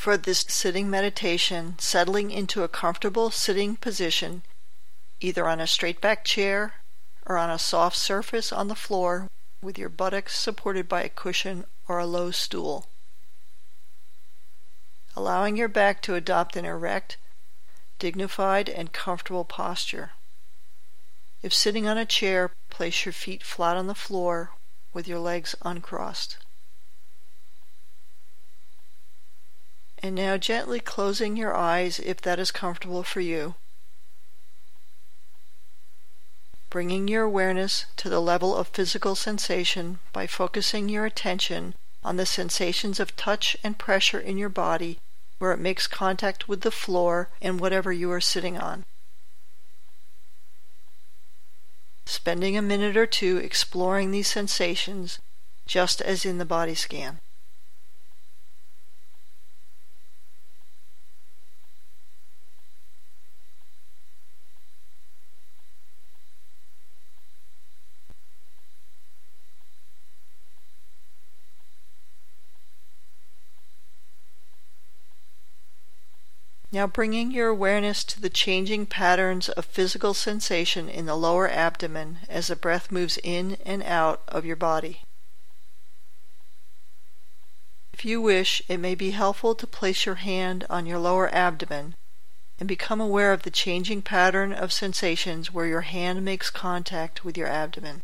For this sitting meditation, settling into a comfortable sitting position, either on a straight back chair or on a soft surface on the floor with your buttocks supported by a cushion or a low stool. Allowing your back to adopt an erect, dignified, and comfortable posture. If sitting on a chair, place your feet flat on the floor with your legs uncrossed. And now gently closing your eyes if that is comfortable for you. Bringing your awareness to the level of physical sensation by focusing your attention on the sensations of touch and pressure in your body where it makes contact with the floor and whatever you are sitting on. Spending a minute or two exploring these sensations, just as in the body scan. Now bringing your awareness to the changing patterns of physical sensation in the lower abdomen as the breath moves in and out of your body. If you wish, it may be helpful to place your hand on your lower abdomen and become aware of the changing pattern of sensations where your hand makes contact with your abdomen.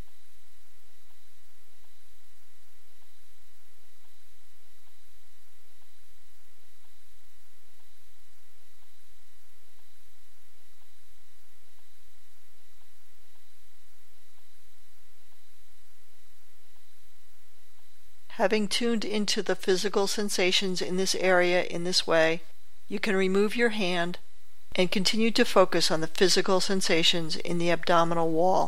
Having tuned into the physical sensations in this area in this way, you can remove your hand and continue to focus on the physical sensations in the abdominal wall.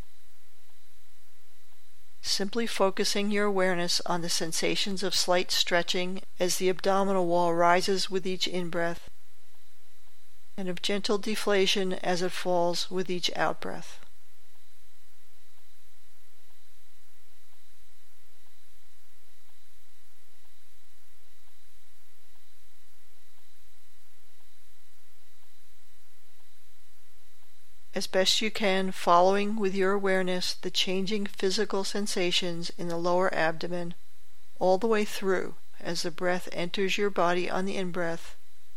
Simply focusing your awareness on the sensations of slight stretching as the abdominal wall rises with each in-breath, and of gentle deflation as it falls with each out-breath. As best you can, following with your awareness the changing physical sensations in the lower abdomen all the way through as the breath enters your body on the in-breath,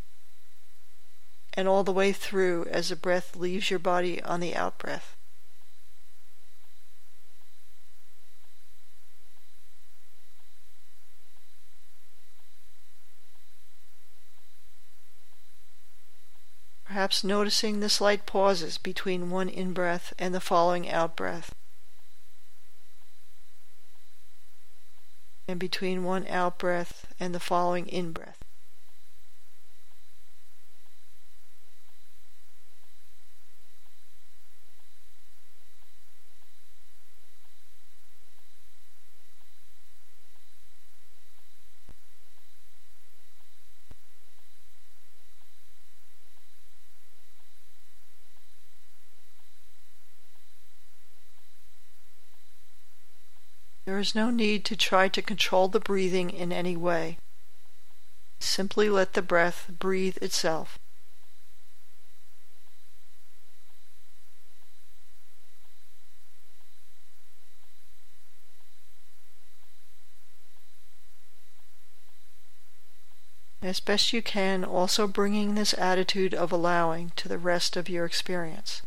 and all the way through as the breath leaves your body on the out-breath. Perhaps noticing the slight pauses between one in-breath and the following out-breath, and between one out-breath and the following in-breath. There is no need to try to control the breathing in any way. Simply let the breath breathe itself. As best you can, also bringing this attitude of allowing to the rest of your experience.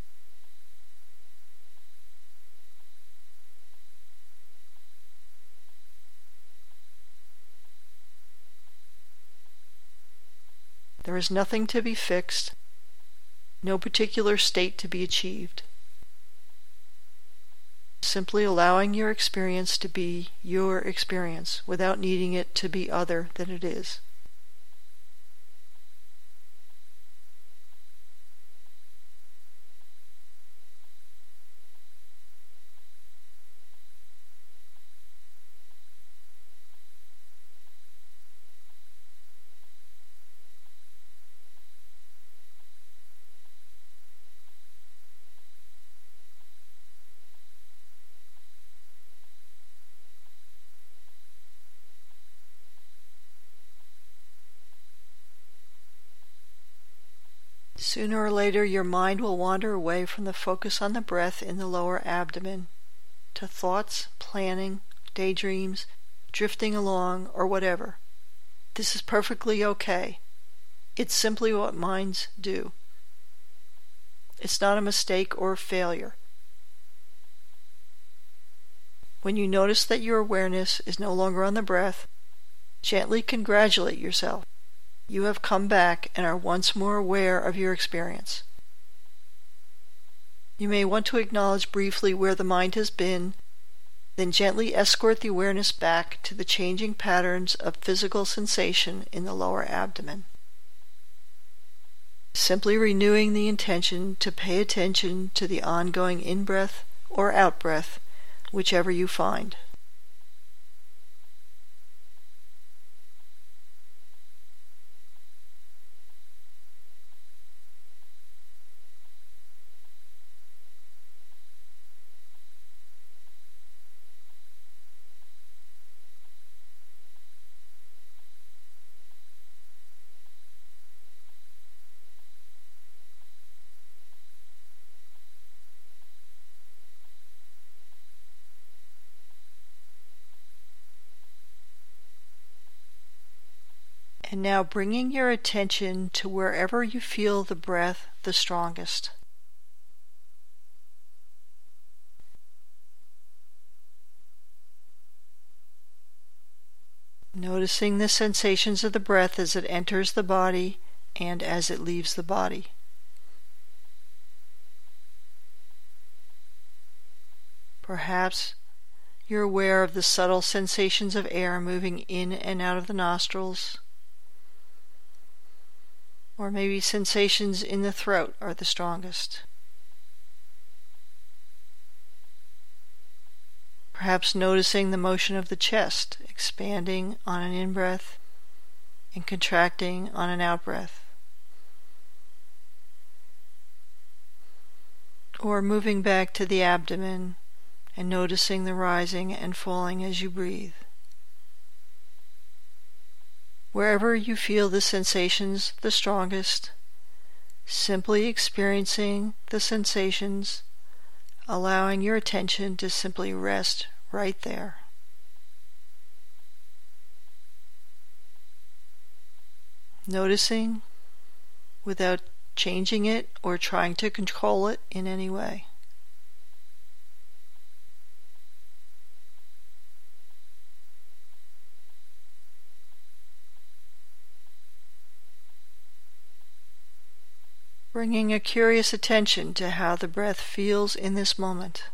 There is nothing to be fixed, no particular state to be achieved. Simply allowing your experience to be your experience without needing it to be other than it is. Sooner or later, your mind will wander away from the focus on the breath in the lower abdomen to thoughts, planning, daydreams, drifting along, or whatever. This is perfectly okay. It's simply what minds do. It's not a mistake or a failure. When you notice that your awareness is no longer on the breath, gently congratulate yourself. You have come back and are once more aware of your experience. You may want to acknowledge briefly where the mind has been, then gently escort the awareness back to the changing patterns of physical sensation in the lower abdomen. Simply renewing the intention to pay attention to the ongoing in-breath or out-breath, whichever you find. And now bringing your attention to wherever you feel the breath the strongest. Noticing the sensations of the breath as it enters the body and as it leaves the body. Perhaps you're aware of the subtle sensations of air moving in and out of the nostrils. Or maybe sensations in the throat are the strongest. Perhaps noticing the motion of the chest, expanding on an in-breath and contracting on an out-breath. Or moving back to the abdomen and noticing the rising and falling as you breathe. Wherever you feel the sensations the strongest, simply experiencing the sensations, allowing your attention to simply rest right there. Noticing without changing it or trying to control it in any way. Bringing a curious attention to how the breath feels in this moment.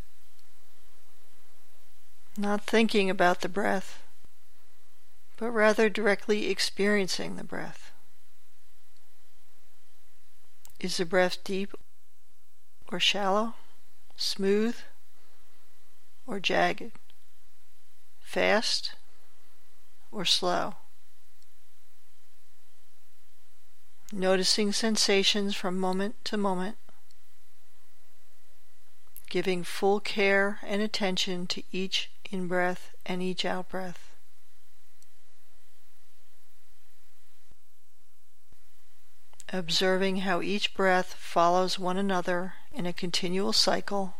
Not thinking about the breath, but rather directly experiencing the breath. Is the breath deep or shallow, smooth or jagged, fast or slow? Noticing sensations from moment to moment, giving full care and attention to each in-breath and each out-breath. Observing how each breath follows one another in a continual cycle,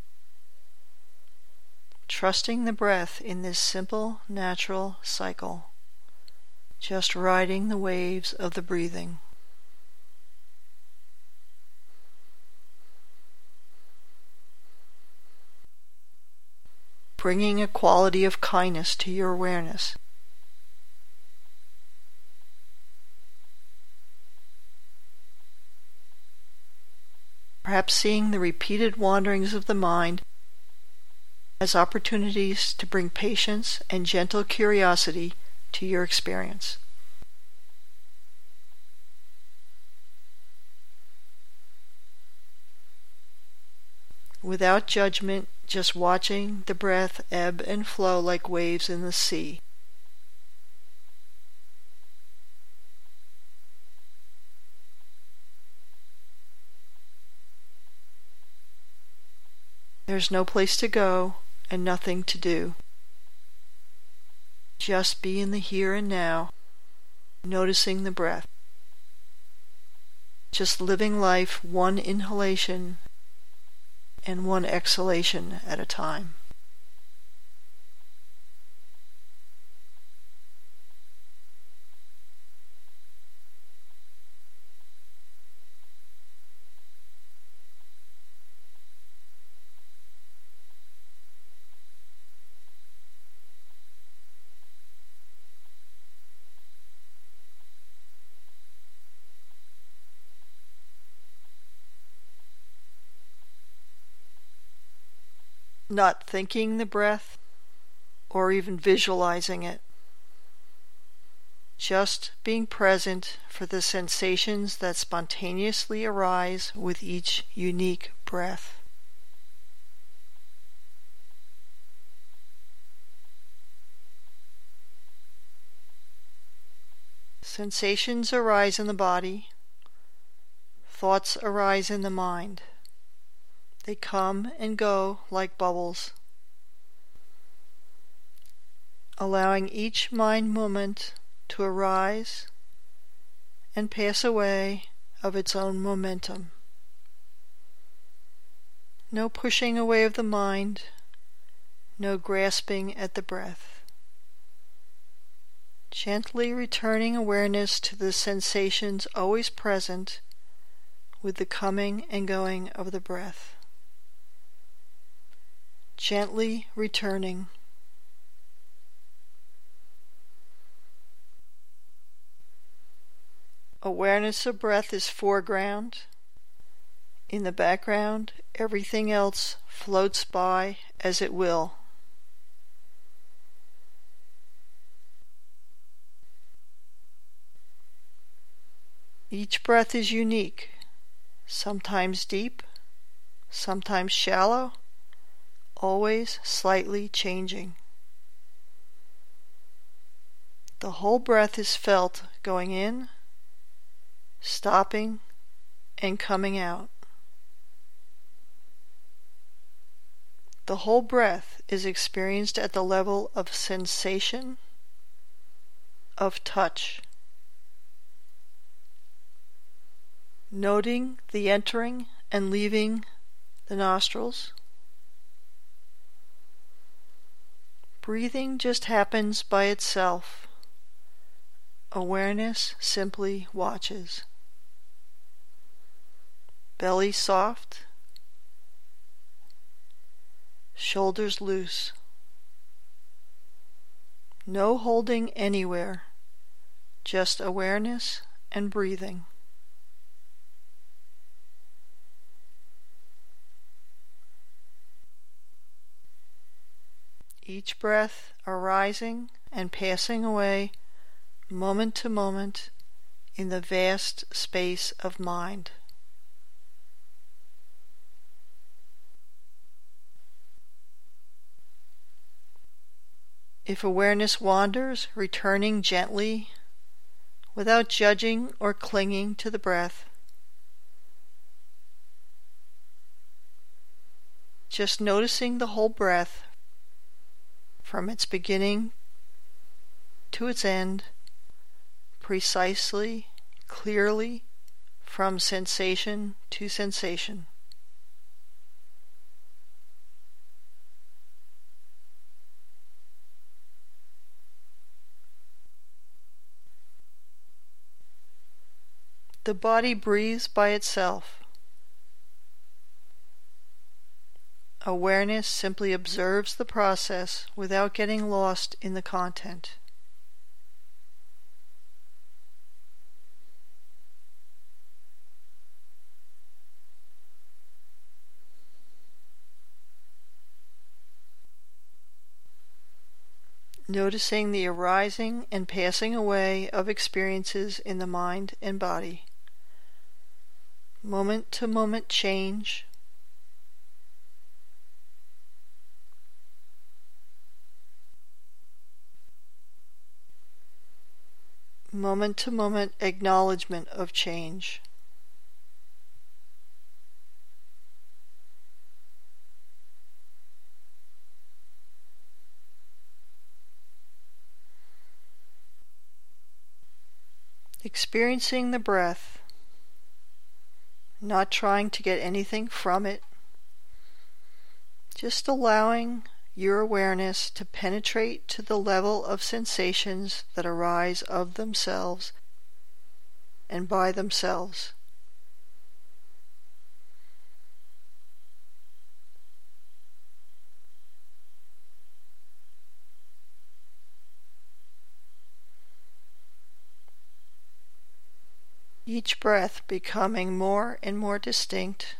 trusting the breath in this simple, natural cycle, just riding the waves of the breathing. Bringing a quality of kindness to your awareness. Perhaps seeing the repeated wanderings of the mind as opportunities to bring patience and gentle curiosity to your experience. Without judgment, just watching the breath ebb and flow like waves in the sea. There's no place to go and nothing to do. Just be in the here and now, noticing the breath. just living life one inhalation and one exhalation at a time. Not thinking the breath or even visualizing it. Just being present for the sensations that spontaneously arise with each unique breath. Sensations arise in the body. Thoughts arise in the mind. They come and go like bubbles, allowing each mind moment to arise and pass away of its own momentum. No pushing away of the mind, no grasping at the breath. Gently returning awareness to the sensations always present with the coming and going of the breath. Gently returning. Awareness of breath is foreground. In the background, everything else floats by as it will. Each breath is unique, sometimes deep, sometimes shallow, always slightly changing. The whole breath is felt going in, stopping, and coming out. The whole breath is experienced at the level of sensation, of touch. Noting the entering and leaving the nostrils. Breathing just happens by itself. Awareness simply watches. Belly soft. Shoulders loose. No holding anywhere. Just awareness and breathing. Each breath arising and passing away moment to moment in the vast space of mind. If awareness wanders, returning gently, without judging or clinging to the breath. Just noticing the whole breath from its beginning to its end, precisely, clearly, from sensation to sensation. The body breathes by itself. Awareness simply observes the process without getting lost in the content. Noticing the arising and passing away of experiences in the mind and body. Moment to moment change. Moment to moment acknowledgement of change. Experiencing the breath, not trying to get anything from it, just allowing your awareness to penetrate to the level of sensations that arise of themselves and by themselves. Each breath becoming more and more distinct,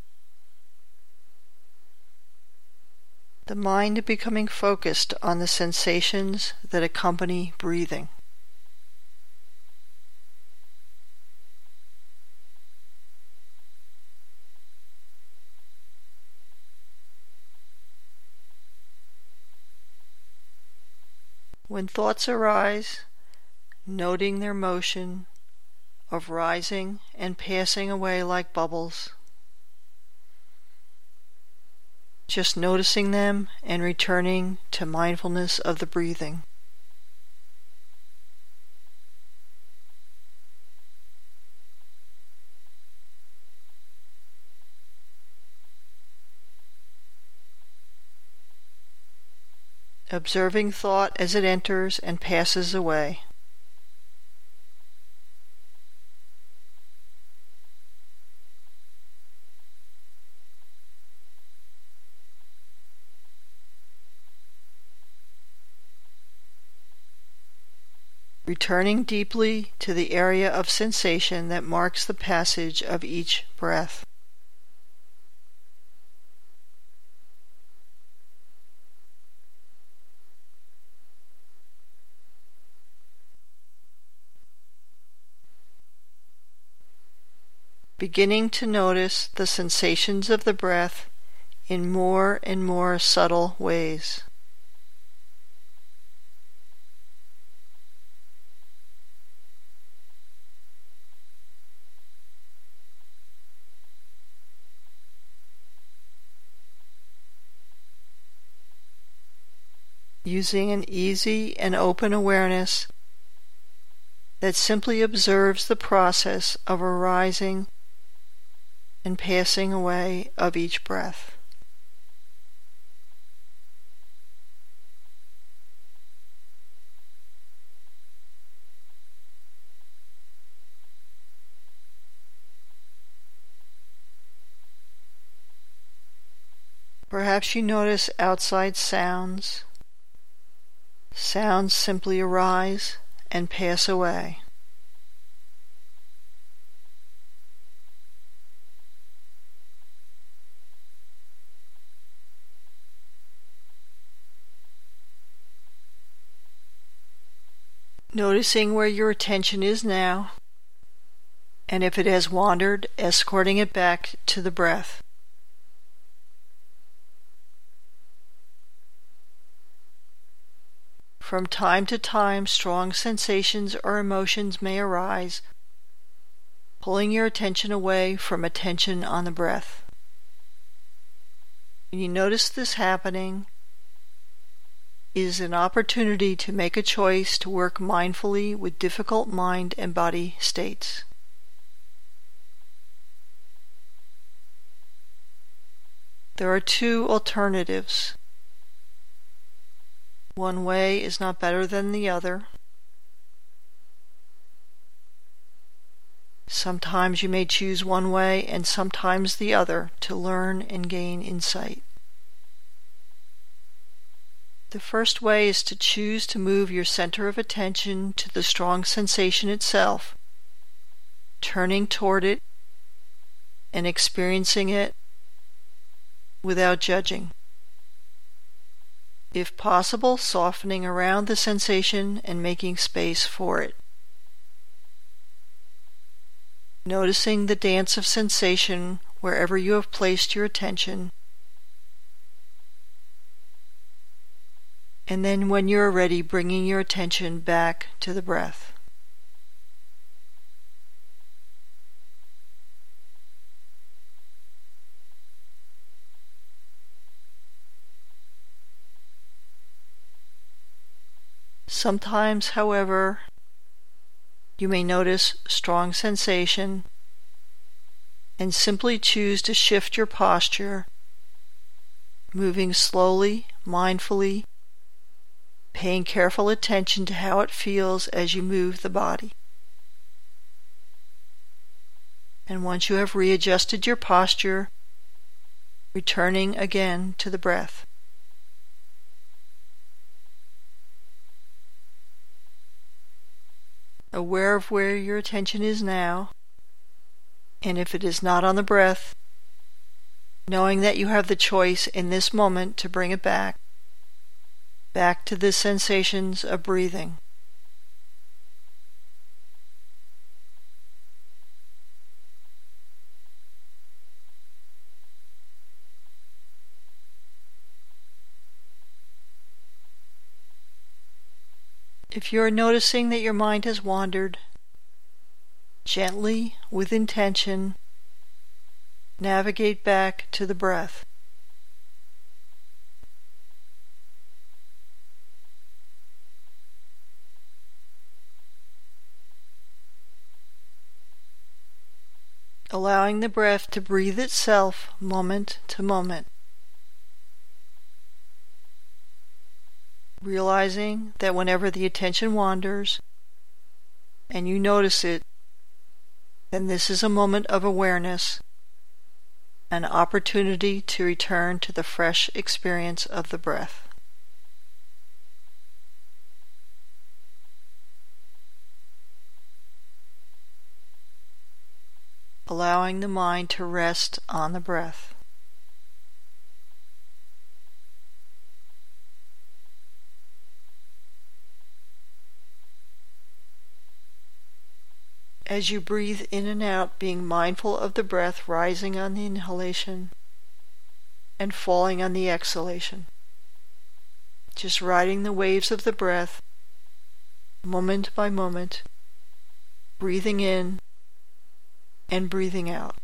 the mind becoming focused on the sensations that accompany breathing. When thoughts arise, noting their motion of rising and passing away like bubbles, just noticing them and returning to mindfulness of the breathing. Observing thought as it enters and passes away. Returning deeply to the area of sensation that marks the passage of each breath. Beginning to notice the sensations of the breath in more and more subtle ways. Using an easy and open awareness that simply observes the process of arising and passing away of each breath. Perhaps you notice outside sounds. Sounds simply arise and pass away. Noticing where your attention is now, and if it has wandered, escorting it back to the breath. From time to time, strong sensations or emotions may arise, pulling your attention away from attention on the breath. When you notice this happening, it is an opportunity to make a choice to work mindfully with difficult mind and body states. There are two alternatives. One way is not better than the other. Sometimes you may choose one way and sometimes the other to learn and gain insight. The first way is to choose to move your center of attention to the strong sensation itself, turning toward it and experiencing it without judging. If possible, softening around the sensation and making space for it. Noticing the dance of sensation wherever you have placed your attention. And then when you are ready, bringing your attention back to the breath. Sometimes, however, you may notice strong sensation and simply choose to shift your posture, moving slowly, mindfully, paying careful attention to how it feels as you move the body. And once you have readjusted your posture, returning again to the breath. Aware of where your attention is now, and if it is not on the breath, knowing that you have the choice in this moment to bring it back to the sensations of breathing. If you are noticing that your mind has wandered, gently, with intention, navigate back to the breath. Allowing the breath to breathe itself moment to moment. Realizing that whenever the attention wanders and you notice it, then this is a moment of awareness, an opportunity to return to the fresh experience of the breath. Allowing the mind to rest on the breath. As you breathe in and out, being mindful of the breath rising on the inhalation and falling on the exhalation. Just riding the waves of the breath, moment by moment, breathing in and breathing out.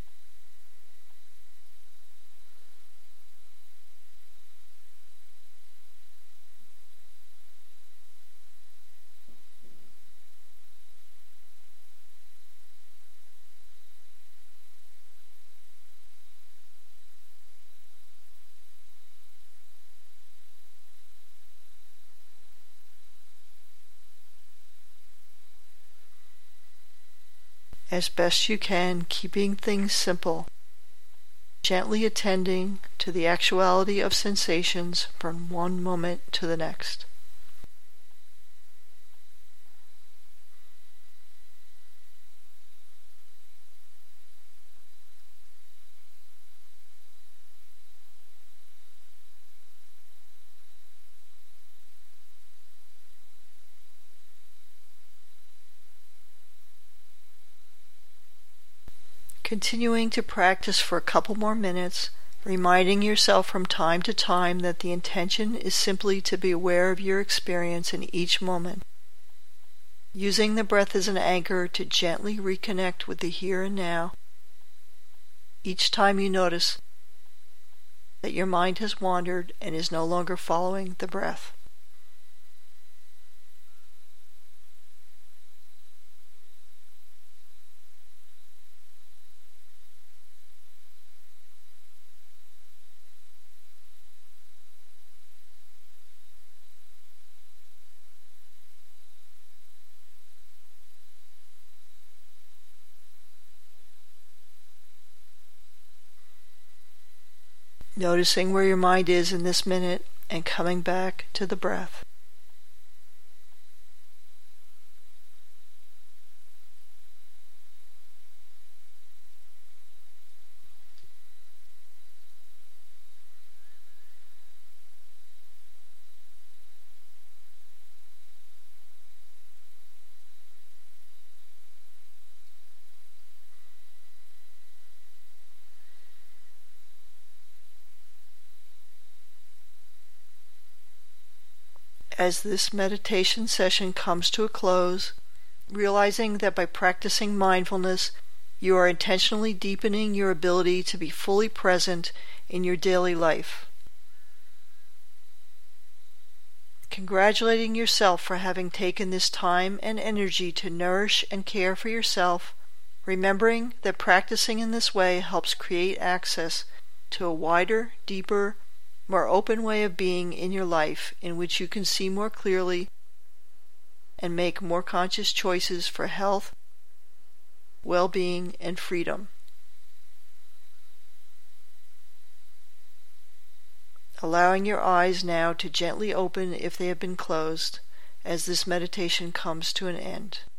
As best you can, keeping things simple, gently attending to the actuality of sensations from one moment to the next. Continuing to practice for a couple more minutes, reminding yourself from time to time that the intention is simply to be aware of your experience in each moment. Using the breath as an anchor to gently reconnect with the here and now. Each time you notice that your mind has wandered and is no longer following the breath. Noticing where your mind is in this minute and coming back to the breath. As this meditation session comes to a close, realizing that by practicing mindfulness, you are intentionally deepening your ability to be fully present in your daily life. Congratulating yourself for having taken this time and energy to nourish and care for yourself, remembering that practicing in this way helps create access to a wider, deeper, more open way of being in your life in which you can see more clearly and make more conscious choices for health, well-being, and freedom. Allowing your eyes now to gently open if they have been closed as this meditation comes to an end.